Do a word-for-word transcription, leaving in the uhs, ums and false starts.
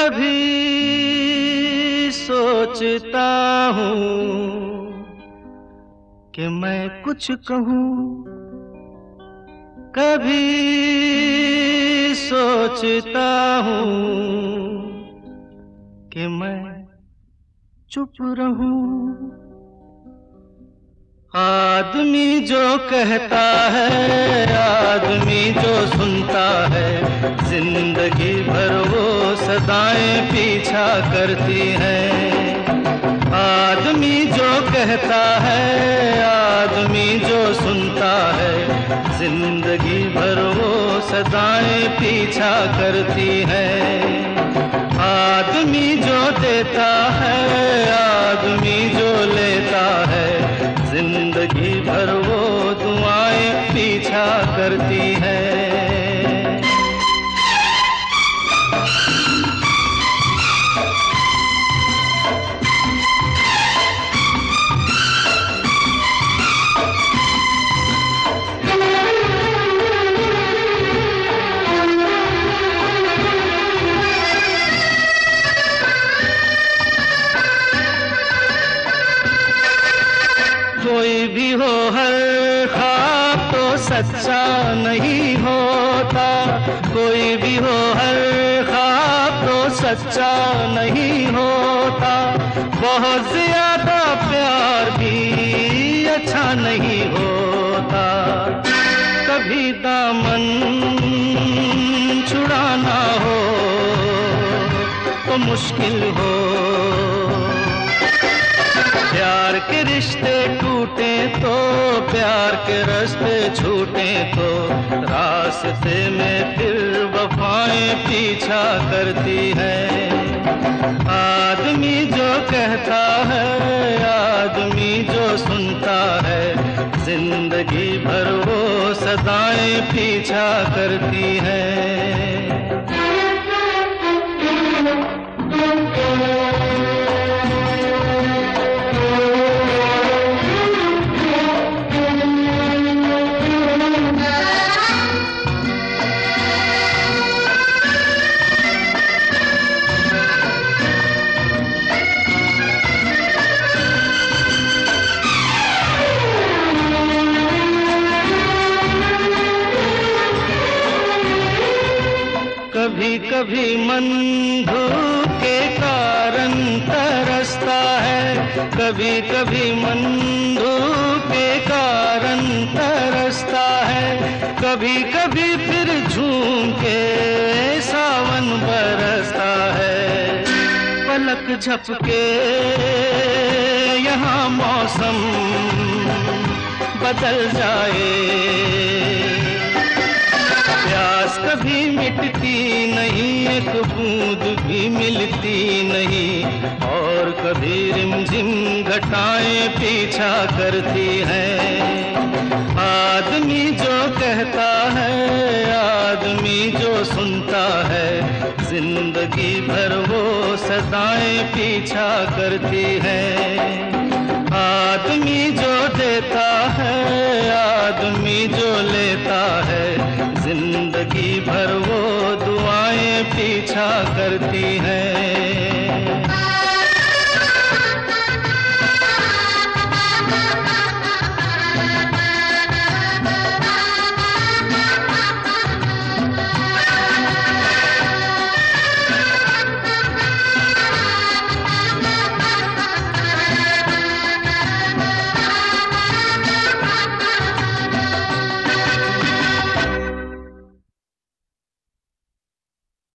कभी सोचता हूँ कि मैं कुछ कहूँ, कभी सोचता हूँ कि मैं चुप रहूं। आदमी जो कहता है, आदमी जो सुनता है, जिंदगी भर वो सदाएं पीछा करती हैं। आदमी जो कहता है, आदमी जो सुनता है, जिंदगी भर वो सदाएं पीछा करती हैं। आदमी जो देता है, आदमी जो लेता है, जिंदगी भर वो दुआएं पीछा करती हैं। कोई भी हो हर ख्वाब तो सच्चा नहीं होता, कोई भी हो हर ख्वाब तो सच्चा नहीं होता। बहुत ज्यादा प्यार भी अच्छा नहीं होता। कभी दामन छुड़ाना हो तो मुश्किल हो। प्यार के रिश्ते टूटे तो, प्यार के रास्ते छूटे तो, रास्ते में फिर वफाएं पीछा करती हैं। आदमी जो कहता है, आदमी जो सुनता है, जिंदगी भर वो सदाएं पीछा करती हैं। कभी कभी मन धूप के कारण तरसता है, कभी कभी मन धूप के कारण तरसता है, कभी कभी फिर झूम के सावन बरसता है। पलक झपके यहाँ मौसम बदल जाए, प्यास कभी मिटती नहीं, एक बूंद भी मिलती नहीं, और कभी रिमझिम घटाएं पीछा करती हैं। आदमी जो कहता है, आदमी जो सुनता है, जिंदगी भर वो सदाएं पीछा करती हैं। आदमी जो देता है, आदमी जो लेता है, जिंदगी भर वो दुआएं पीछा करती हैं।